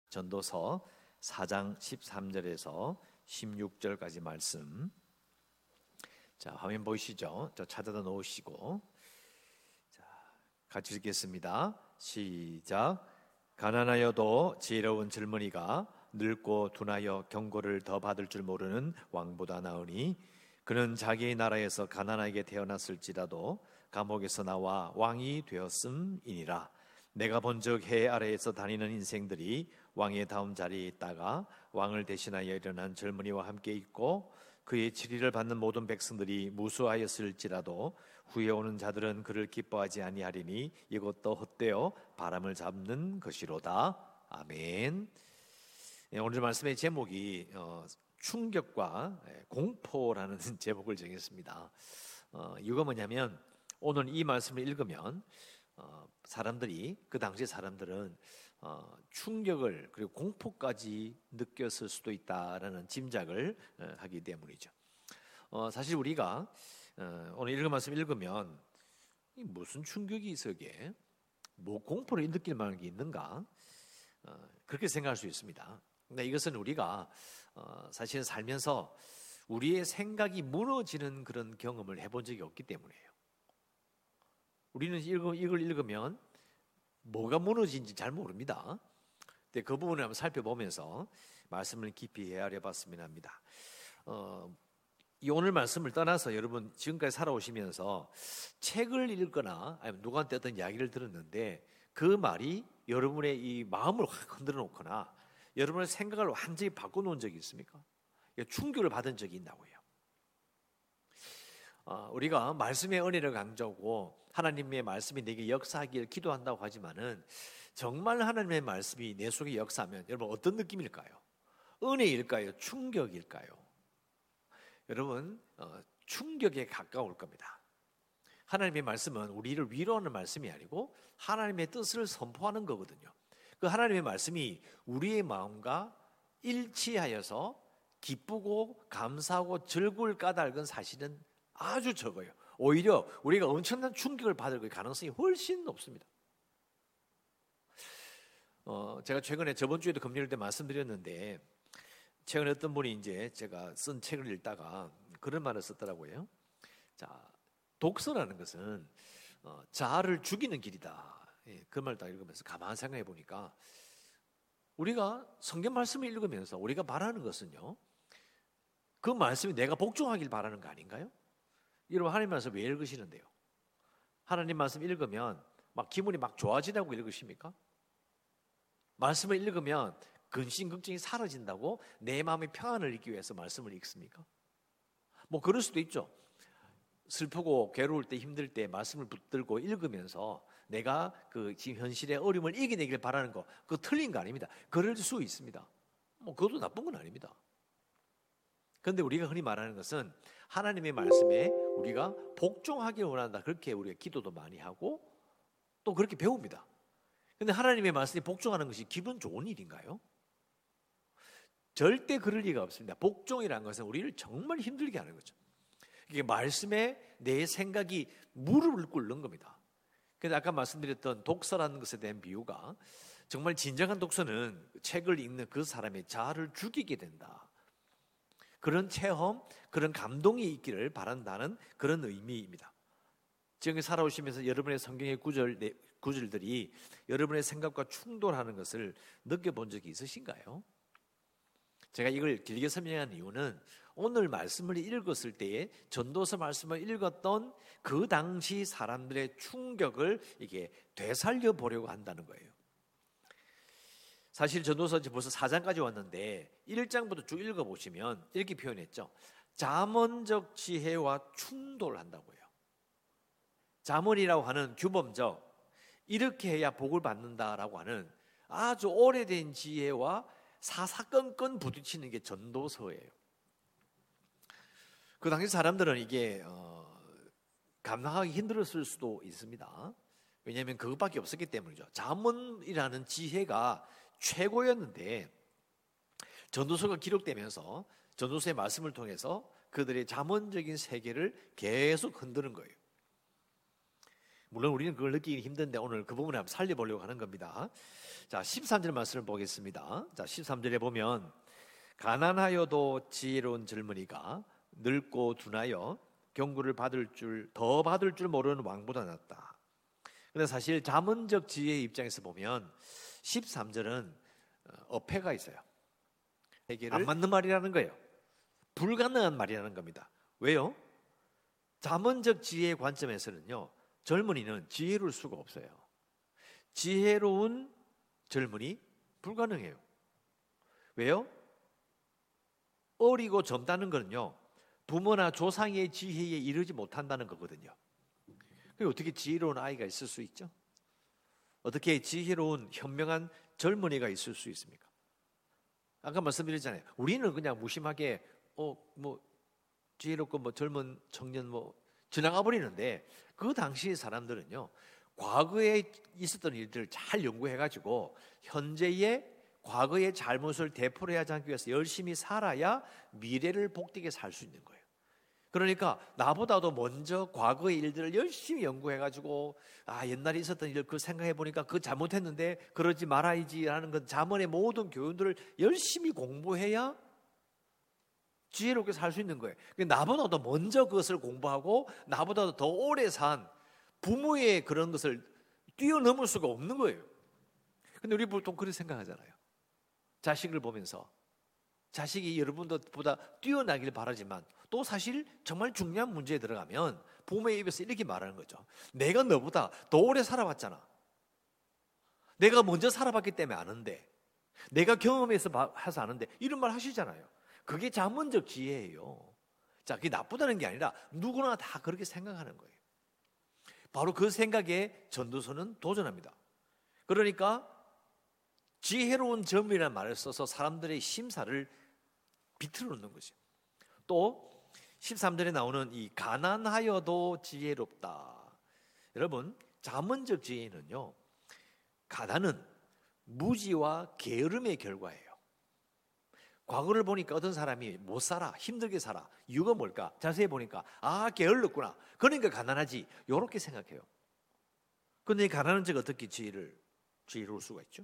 전도서 4장 13절에서 16절까지 말씀. 자, 화면 보이시죠? 저 찾아다 놓으시고, 자, 같이 읽겠습니다. 시작. 가난하여도 지혜로운 젊은이가 늙고 둔하여 경고를 더 받을 줄 모르는 왕보다 나으니, 그는 자기의 나라에서 가난하게 태어났을지라도 감옥에서 나와 왕이 되었음이니라. 내가 본즉 해 아래에서 다니는 인생들이 왕의 다음 자리에 있다가 왕을 대신하여 일어난 젊은이와 함께 있고, 그의 치리를 받는 모든 백성들이 무수하였을지라도 후에 오는 자들은 그를 기뻐하지 아니하리니 이것도 헛되어 바람을 잡는 것이로다. 아멘. 오늘 말씀의 제목이 충격과 공포라는 제목을 정했습니다. 이유가 뭐냐면, 오늘 이 말씀을 읽으면 사람들이, 그 당시 사람들은 충격을 그리고 공포까지 느꼈을 수도 있다라는 짐작을 하기 때문이죠. 사실 우리가 오늘 읽은 말씀 읽으면 무슨 충격이 있어, 이게 뭐 공포를 느낄 만한 게 있는가, 그렇게 생각할 수 있습니다. 근데 이것은 우리가 사실 살면서 우리의 생각이 무너지는 그런 경험을 해본 적이 없기 때문이에요. 우리는 이걸 읽으면 뭐가 무너진지 잘 모릅니다. 근데 그 부분을 한번 살펴보면서 말씀을 깊이 헤아려 봤으면 합니다. 이 오늘 말씀을 떠나서 여러분 지금까지 살아오시면서 책을 읽거나 아니면 누구한테 어떤 이야기를 들었는데 그 말이 여러분의 이 마음을 확 흔들어 놓거나 여러분의 생각을 완전히 바꿔놓은 적이 있습니까? 충격을 받은 적이 있다고요. 우리가 말씀의 은혜를 강조하고 하나님의 말씀이 내게 역사하기를 기도한다고 하지만은, 정말 하나님의 말씀이 내 속에 역사하면 여러분 어떤 느낌일까요? 은혜일까요? 충격일까요? 여러분 충격에 가까울 겁니다. 하나님의 말씀은 우리를 위로하는 말씀이 아니고 하나님의 뜻을 선포하는 거거든요. 그 하나님의 말씀이 우리의 마음과 일치하여서 기쁘고 감사하고 즐거울 까닭은 사실은 아주 적어요. 오히려 우리가 엄청난 충격을 받을 가능성이 훨씬 높습니다. 제가 최근에 저번 주에도 금요일 때 말씀드렸는데, 최근에 어떤 분이 이제 제가 쓴 책을 읽다가 그런 말을 썼더라고요. 자, 독서라는 것은 자아를 죽이는 길이다. 그 말을 딱 읽으면서 가만히 생각해 보니까, 우리가 성경 말씀을 읽으면서 우리가 바라는 것은요, 그 말씀이 내가 복종하길 바라는 거 아닌가요? 여러분 하나님 말씀 왜 읽으시는데요? 하나님 말씀 읽으면 막 기분이 막 좋아지다고 읽으십니까? 말씀을 읽으면 근심 걱정이 사라진다고 내 마음의 평안을 읽기 위해서 말씀을 읽습니까? 뭐 그럴 수도 있죠. 슬프고 괴로울 때, 힘들 때 말씀을 붙들고 읽으면서 내가 그 지금 현실의 어려움을 이겨내길 바라는 거, 그거 틀린 거 아닙니다. 그럴 수 있습니다. 뭐 그것도 나쁜 건 아닙니다. 그런데 우리가 흔히 말하는 것은 하나님의 말씀에 우리가 복종하기를 원한다, 그렇게 우리가 기도도 많이 하고 또 그렇게 배웁니다. 그런데 하나님의 말씀에 복종하는 것이 기분 좋은 일인가요? 절대 그럴 리가 없습니다. 복종이라는 것은 우리를 정말 힘들게 하는 거죠. 이게 말씀에 내 생각이 무릎을 꿇는 겁니다. 그래서 아까 말씀드렸던 독서라는 것에 대한 비유가, 정말 진정한 독서는 책을 읽는 그 사람의 자아를 죽이게 된다, 그런 체험, 그런 감동이 있기를 바란다는 그런 의미입니다. 지금 살아오시면서 여러분의 성경의 구절들이 여러분의 생각과 충돌하는 것을 느껴본 적이 있으신가요? 제가 이걸 길게 설명한 이유는 오늘 말씀을 읽었을 때에 전도서 말씀을 읽었던 그 당시 사람들의 충격을 이게 되살려 보려고 한다는 거예요. 사실 전도서 벌써 4장까지 왔는데 1장부터 쭉 읽어보시면 이렇게 표현했죠. 잠언적 지혜와 충돌한다고요. 잠언이라고 하는 규범적, 이렇게 해야 복을 받는다라고 하는 아주 오래된 지혜와 사사건건 부딪히는 게 전도서예요. 그 당시 사람들은 이게 감당하기 힘들었을 수도 있습니다. 왜냐하면 그것밖에 없었기 때문이죠. 잠언이라는 지혜가 최고였는데 전도서가 기록되면서 전도서의 말씀을 통해서 그들의 잠언적인 세계를 계속 흔드는 거예요. 물론 우리는 그걸 느끼기 힘든데 오늘 그 부분을 한번 살려보려고 하는 겁니다. 자, 13절 말씀을 보겠습니다. 자, 13절에 보면 가난하여도 지혜로운 젊은이가 늙고 둔하여 경고를 더 받을 줄 모르는 왕보다 낫다. 근데 사실 잠언적 지혜의 입장에서 보면 13절은 어폐가 있어요. 안 맞는 말이라는 거예요. 불가능한 말이라는 겁니다. 왜요? 잠언적 지혜의 관점에서는요, 젊은이는 지혜로울 수가 없어요. 지혜로운 젊은이 불가능해요. 왜요? 어리고 젊다는 거는요, 부모나 조상의 지혜에 이르지 못한다는 거거든요. 그리고 어떻게 지혜로운 아이가 있을 수 있죠? 어떻게 지혜로운 현명한 젊은이가 있을 수 있습니까? 아까 말씀드렸잖아요. 우리는 그냥 무심하게 지혜롭고 젊은 청년 지나가 버리는데, 그 당시의 사람들은요, 과거에 있었던 일들을 잘 연구해가지고 현재의 과거의 잘못을 되풀이하지 않기 위해서 열심히 살아야 미래를 복되게 살 수 있는 거예요. 그러니까 나보다도 먼저 과거의 일들을 열심히 연구해가지고 옛날에 있었던 일을 생각해보니까 그거 잘못했는데 그러지 말아야지 라는 건 잠언의 모든 교훈들을 열심히 공부해야 지혜롭게 살 수 있는 거예요. 나보다도 먼저 그것을 공부하고 나보다도 더 오래 산 부모의 그런 것을 뛰어넘을 수가 없는 거예요. 근데 우리 보통 그렇게 생각하잖아요. 자식을 보면서 자식이 여러분들보다 뛰어나길 바라지만 또 사실 정말 중요한 문제에 들어가면 부모의 입에서 이렇게 말하는 거죠. 내가 너보다 더 오래 살아봤잖아. 내가 먼저 살아봤기 때문에 아는데, 내가 경험해서 해서 아는데, 이런 말 하시잖아요. 그게 잠언적 지혜예요. 자, 그게 나쁘다는 게 아니라 누구나 다 그렇게 생각하는 거예요. 바로 그 생각에 전도서는 도전합니다. 그러니까 지혜로운 젊은이라는 말을 써서 사람들의 심사를 비틀어 놓는 거죠. 또 13절에 나오는 이 가난하여도 지혜롭다. 여러분, 잠언적 지혜는요, 가난은 무지와 게으름의 결과예요. 과거를 보니까 어떤 사람이 못 살아, 힘들게 살아. 이유가 뭘까? 자세히 보니까 게을렀구나. 그러니까 가난하지. 이렇게 생각해요. 그런데 가난한 자가 어떻게 지혜로울 수가 있죠?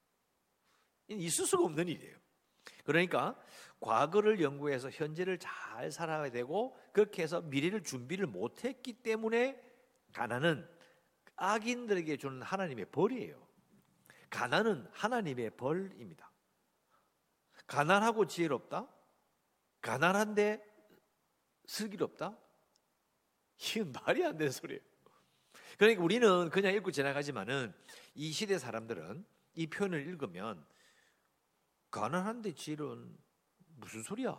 있을 수가 없는 일이에요. 그러니까 과거를 연구해서 현재를 잘 살아야 되고, 그렇게 해서 미래를 준비를 못했기 때문에 가난은 악인들에게 주는 하나님의 벌이에요. 가난은 하나님의 벌입니다. 가난하고 지혜롭다? 가난한데 슬기롭다? 이건 말이 안 되는 소리예요. 그러니까 우리는 그냥 읽고 지나가지만은 이 시대 사람들은 이 표현을 읽으면 가난한데 지혜로운 무슨 소리야?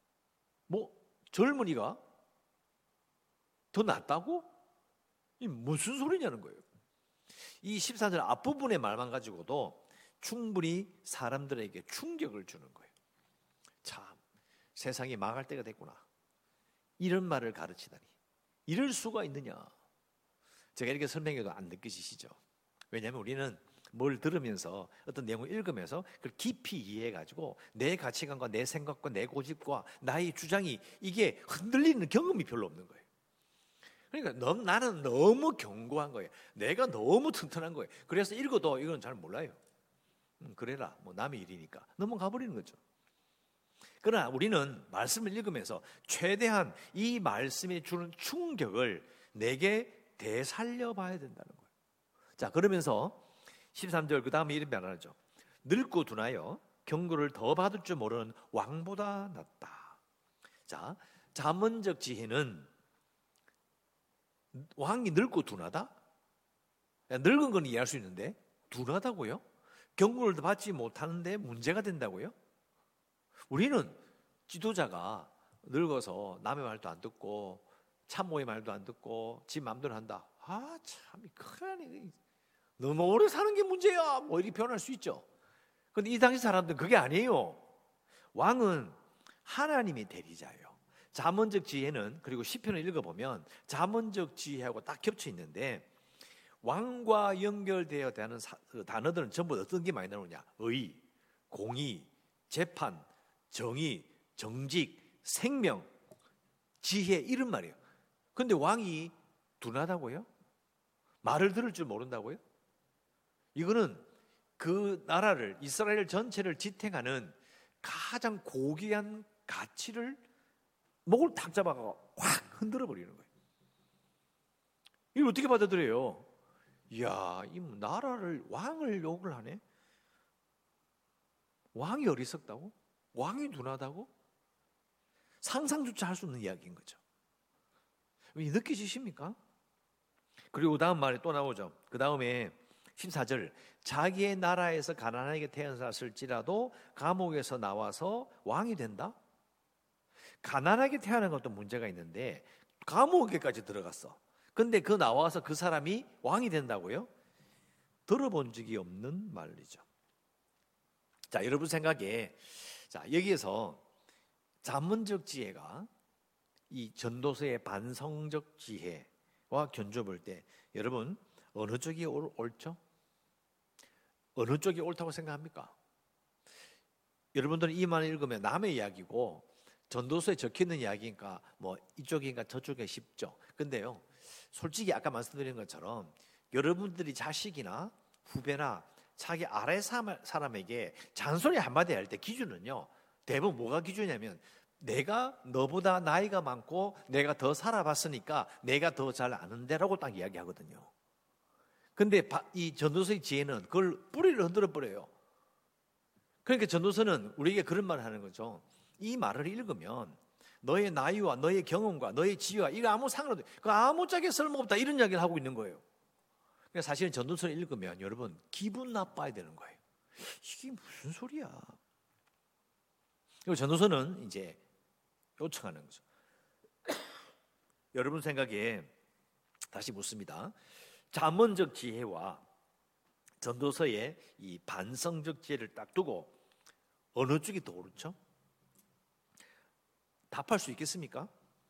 젊은이가 더 낫다고? 이 무슨 소리냐는 거예요. 이 14절 앞부분의 말만 가지고도 충분히 사람들에게 충격을 주는 거예요. 참, 세상이 망할 때가 됐구나. 이런 말을 가르치다니. 이럴 수가 있느냐. 제가 이렇게 설명해도 안 느끼시죠? 왜냐하면 우리는 뭘 들으면서 어떤 내용을 읽으면서 그걸 깊이 이해해가지고 내 가치관과 내 생각과 내 고집과 나의 주장이 이게 흔들리는 경험이 별로 없는 거예요. 그러니까 나는 너무 견고한 거예요. 내가 너무 튼튼한 거예요. 그래서 읽어도 이건 잘 몰라요. 그래라, 남의 일이니까 넘어가 버리는 거죠. 그러나 우리는 말씀을 읽으면서 최대한 이 말씀이 주는 충격을 내게 되살려 봐야 된다는 거예요. 자, 그러면서 13절 그 다음에 이런 말을 하죠. 늙고 둔하여 경고를 더 받을 줄 모르는 왕보다 낫다. 자, 잠언적 지혜는 왕이 늙고 둔하다? 늙은 건 이해할 수 있는데 둔하다고요? 경고를 받지 못하는데 문제가 된다고요? 우리는 지도자가 늙어서 남의 말도 안 듣고 참모의 말도 안 듣고 지 마음대로 한다. 참 큰일. 너무 오래 사는 게 문제야. 이렇게 표현할 수 있죠. 그런데 이 당시 사람들은 그게 아니에요. 왕은 하나님의 대리자예요. 잠언적 지혜는, 그리고 시편을 읽어보면 잠언적 지혜하고 딱 겹쳐 있는데, 왕과 연결되어 되는 단어들은 전부 어떤 게 많이 나오냐? 의, 공의, 재판, 정의, 정직, 생명, 지혜, 이런 말이에요. 그런데 왕이 둔하다고요? 말을 들을 줄 모른다고요? 이거는 그 나라를, 이스라엘 전체를 지탱하는 가장 고귀한 가치를 목을 탁 잡아가고 확 흔들어 버리는 거예요. 이걸 어떻게 받아들여요? 이야, 이 나라를, 왕을 욕을 하네? 왕이 어리석다고? 왕이 둔하다고? 상상조차 할 수 없는 이야기인 거죠. 느끼시십니까? 그리고 다음 말에 또 나오죠. 그 다음에 14절, 자기의 나라에서 가난하게 태어났을지라도 감옥에서 나와서 왕이 된다? 가난하게 태어난 것도 문제가 있는데 감옥에까지 들어갔어. 근데 그 나와서 그 사람이 왕이 된다고요? 들어본 적이 없는 말이죠. 자, 여러분 생각에, 자, 여기에서 잠언적 지혜가 이 전도서의 반성적 지혜와 견줘볼 때 여러분 어느 쪽이 옳죠? 어느 쪽이 옳다고 생각합니까? 여러분들은 이 말을 읽으면 남의 이야기고 전도서에 적혀있는 이야기니까 뭐 이쪽인가 저쪽이 쉽죠. 근데요, 솔직히 아까 말씀드린 것처럼 여러분들이 자식이나 후배나 자기 아래 사람에게 잔소리 한마디 할 때 기준은요, 대부분 뭐가 기준이냐면 내가 너보다 나이가 많고 내가 더 살아봤으니까 내가 더 잘 아는데라고 딱 이야기하거든요. 근데 이 전도서의 지혜는 그걸 뿌리를 흔들어 버려요. 그러니까 전도서는 우리에게 그런 말을 하는 거죠. 이 말을 읽으면 너의 나이와 너의 경험과 너의 지혜와 이거 아무 상관없다, 그 아무짝에 쓸모없다, 이런 이야기를 하고 있는 거예요. 그러니까 사실은 전도서를 읽으면 여러분 기분 나빠야 되는 거예요. 이게 무슨 소리야. 그리고 전도서는 이제 요청하는 거죠. 여러분 생각에 다시 묻습니다. 잠언적 지혜와 전도서의 이 반성적 지혜를 딱 두고 어느 쪽이 더 옳죠? 답할 수 있겠습니까?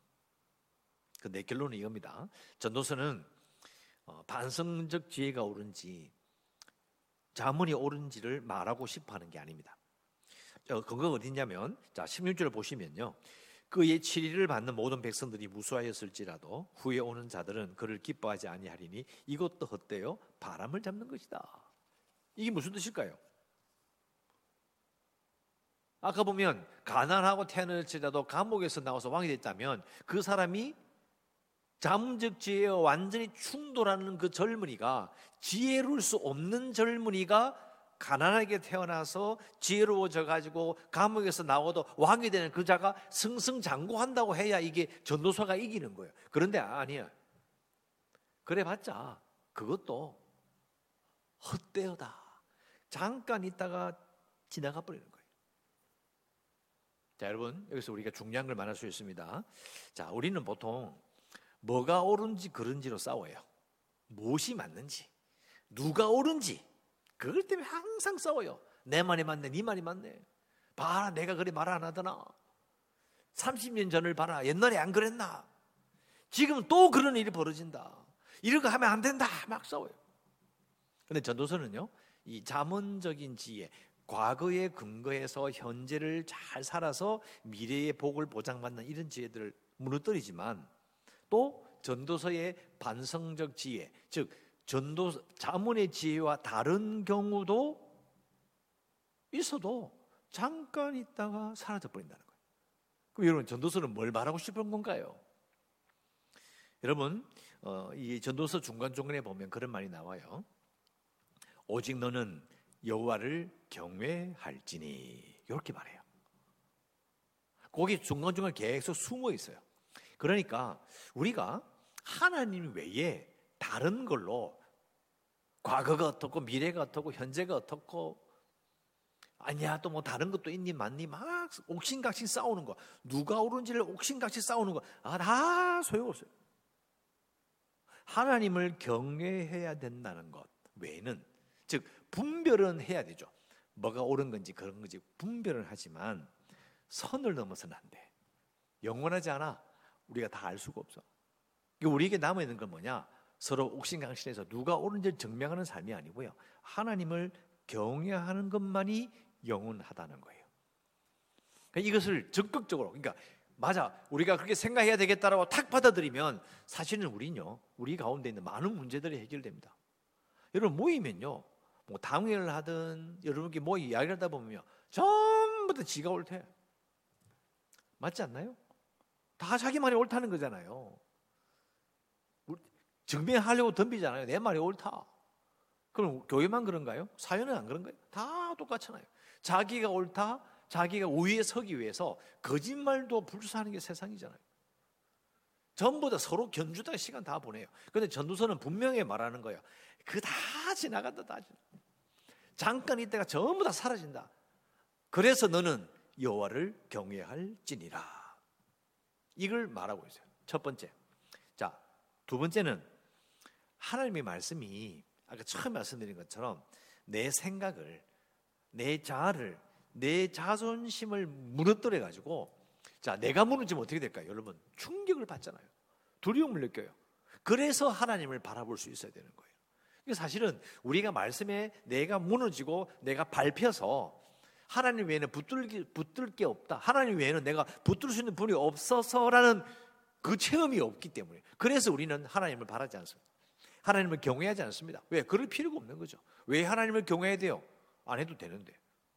내 결론은 이겁니다. 전도서는 반성적 지혜가 옳은지 잠언이 옳은지를 말하고 싶어 하는 게 아닙니다. 근거가 어디냐면, 자, 16절을 보시면요, 그의 치리를 받는 모든 백성들이 무수하였을지라도 후에 오는 자들은 그를 기뻐하지 아니하리니 이것도 헛되어 바람을 잡는 것이다. 이게 무슨 뜻일까요? 아까 보면 가난하고 태어날지라도 감옥에서 나와서 왕이 됐다면 그 사람이 잠언적 지혜와 완전히 충돌하는 그 젊은이가, 지혜로울 수 없는 젊은이가 가난하게 태어나서 지혜로워져 가지고 감옥에서 나와도 왕이 되는 그 자가 승승장구한다고 해야 이게 전도서가 이기는 거예요. 그런데 아니야. 그래봤자 그것도 헛되어다. 잠깐 있다가 지나가 버리는 거예요. 자, 여러분, 여기서 우리가 중요한 걸 말할 수 있습니다. 자, 우리는 보통 뭐가 옳은지 그른지로 싸워요. 무엇이 맞는지, 누가 옳은지, 그것 때문에 항상 싸워요. 내 말이 맞네, 네 말이 맞네. 봐라, 내가 그래 말 안 하더나. 30년 전을 봐라, 옛날에 안 그랬나. 지금 또 그런 일이 벌어진다. 이런 거 하면 안 된다. 막 싸워요. 근데 전도서는요, 이 잠언적인 지혜, 과거의 근거에서 현재를 잘 살아서 미래의 복을 보장받는 이런 지혜들을 무너뜨리지만, 또 전도서의 반성적 지혜, 즉 잠언의 지혜와 다른 경우도 있어도 잠깐 있다가 사라져 버린다는 거예요. 그럼 여러분, 전도서는 뭘 말하고 싶은 건가요? 여러분, 이 전도서 중간중간에 보면 그런 말이 나와요. 오직 너는 여호와를 경외할지니, 이렇게 말해요. 거기 중간중간 계속 숨어 있어요. 그러니까 우리가 하나님 외에 다른 걸로 과거가 어떻고 미래가 어떻고 현재가 어떻고, 아니야 또 뭐 다른 것도 있니 맞니 막 옥신각신 싸우는 거, 누가 옳은지를 옥신각신 싸우는 거, 다 소용없어요. 하나님을 경외해야 된다는 것 외에는, 즉 분별은 해야 되죠. 뭐가 옳은 건지 그런 건지 분별은 하지만 선을 넘어서는 안 돼. 영원하지 않아. 우리가 다 알 수가 없어. 우리에게 남아있는 건 뭐냐? 서로 옥신각신해서 누가 옳은지를 증명하는 삶이 아니고요, 하나님을 경외하는 것만이 영원하다는 거예요. 그러니까 이것을 적극적으로, 그러니까 맞아, 우리가 그렇게 생각해야 되겠다라고 탁 받아들이면 사실은 우리 가운데 있는 많은 문제들이 해결됩니다. 여러분 모이면요, 뭐 당회를 하든 여러분께 뭐 이야기를 하다 보면요, 전부 다 지가 옳대. 맞지 않나요? 다 자기 말이 옳다는 거잖아요. 증명하려고 덤비잖아요. 내 말이 옳다. 그럼 교회만 그런가요? 사회는 안 그런가요? 다 똑같잖아요. 자기가 옳다, 자기가 우위에 서기 위해서 거짓말도 불사하는 게 세상이잖아요. 전부 다 서로 견주다가 시간 다 보내요. 그런데 전도서는 분명히 말하는 거예요. 그 다 지나간다, 다 지나간다. 잠깐 있다가 전부 다 사라진다. 그래서 너는 여호와를 경외할지니라. 이걸 말하고 있어요. 첫 번째. 자, 두 번째는 하나님의 말씀이 아까 처음 말씀드린 것처럼 내 생각을, 내 자아를, 내 자존심을 무너뜨려 가지고, 자, 내가 무너지면 어떻게 될까요? 여러분, 충격을 받잖아요. 두려움을 느껴요. 그래서 하나님을 바라볼 수 있어야 되는 거예요. 사실은 우리가 말씀에 내가 무너지고 내가 밟혀서 하나님 외에는 붙들 게 없다, 하나님 외에는 내가 붙들 수 있는 분이 없어서라는 그 체험이 없기 때문에, 그래서 우리는 하나님을 바라지 않습니다. 하나님을 경외하지 않습니다. 왜? 그럴 필요가 없는 거죠. 왜 하나님을 경외해야 돼요? 안 해도 되는데.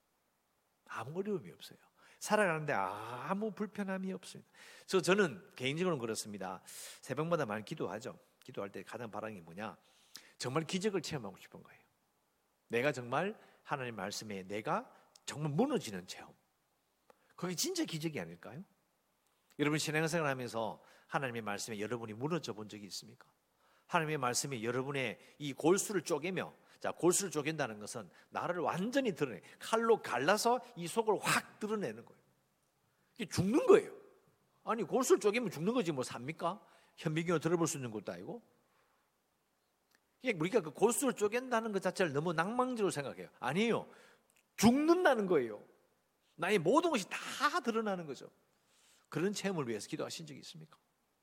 아무 어려움이 없어요. 살아가는데 아무 불편함이 없습니다. 저는 개인적으로는 그렇습니다. 새벽마다 많이 기도하죠. 기도할 때 가장 바라는 게 뭐냐, 정말 기적을 체험하고 싶은 거예요. 내가 정말 하나님 말씀에 내가 정말 무너지는 체험, 그게 진짜 기적이 아닐까요? 여러분 신앙생활 하면서 하나님의 말씀에 여러분이 무너져 본 적이 있습니까? 하나님의 말씀이 여러분의 이 골수를 쪼개며, 자, 골수를 쪼갠다는 것은 나를 완전히 드러내, 칼로 갈라서 이 속을 확 드러내는 거예요. 이게 죽는 거예요. 아니, 골수를 쪼개면 죽는 거지 뭐 삽니까? 현미경을 들어볼 수 있는 것도 아니고. 우리가 그 골수를 쪼갠다는 것 자체를 너무 낭만적으로 생각해요. 아니에요. 죽는다는 거예요. 나의 모든 것이 다 드러나는 거죠. 그런 체험을 위해서 기도하신 적이 있습니까?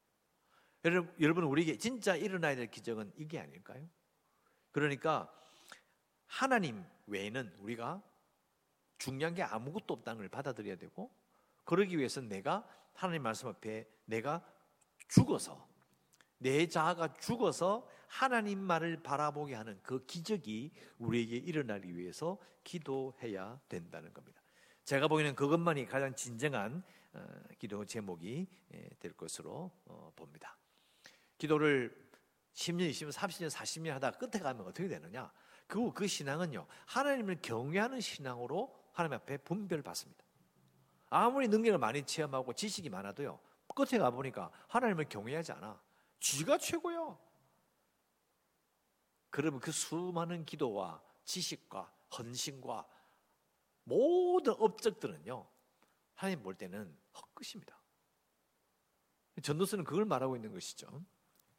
여러분, 우리에게 진짜 일어나야 될 기적은 이게 아닐까요? 그러니까 하나님 외에는 우리가 중요한 게 아무것도 없다는 걸 받아들여야 되고, 그러기 위해서는 내가 하나님 말씀 앞에 내가 죽어서, 내 자아가 죽어서 하나님 말을 바라보게 하는 그 기적이 우리에게 일어나기 위해서 기도해야 된다는 겁니다. 제가 보기에는 그것만이 가장 진정한 기도 제목이 될 것으로 봅니다. 기도를 10년, 20년, 30년, 40년 하다가 끝에 가면 어떻게 되느냐? 그 신앙은요, 하나님을 경외하는 신앙으로 하나님 앞에 분별받습니다. 아무리 능력을 많이 체험하고 지식이 많아도요, 끝에 가보니까 하나님을 경외하지 않아. 쥐가 최고야. 그러면 그 수많은 기도와 지식과 헌신과 모든 업적들은요, 하나님 볼 때는 헛것입니다. 전도서는 그걸 말하고 있는 것이죠.